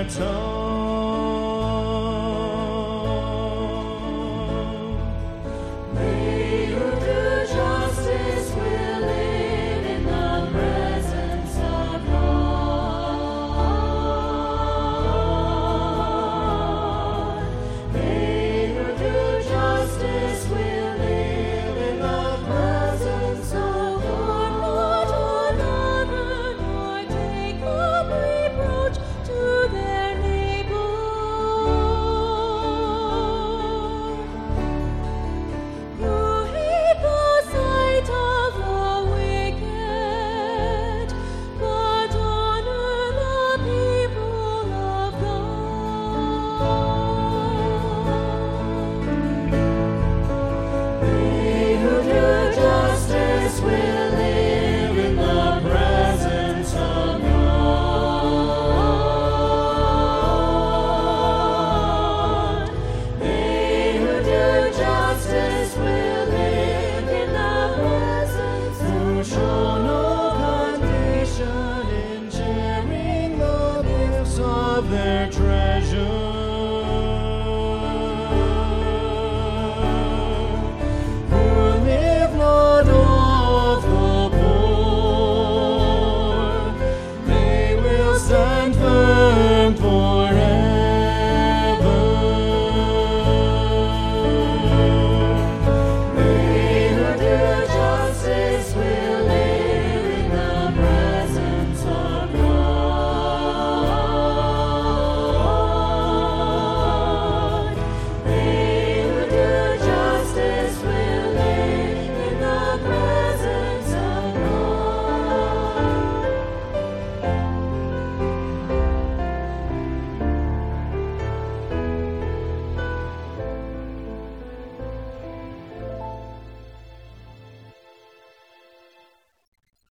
tongue. They who do justice will live in the presence of God. They who do justice will live in the presence of God. Not another nor take up reproach to their neighbor. Who hate the sight of the wicked, but honor the people of God. They who do justice will live in the presence of God. They who do justice will live in the presence of God. Who show no condition in sharing the gifts of their treasure.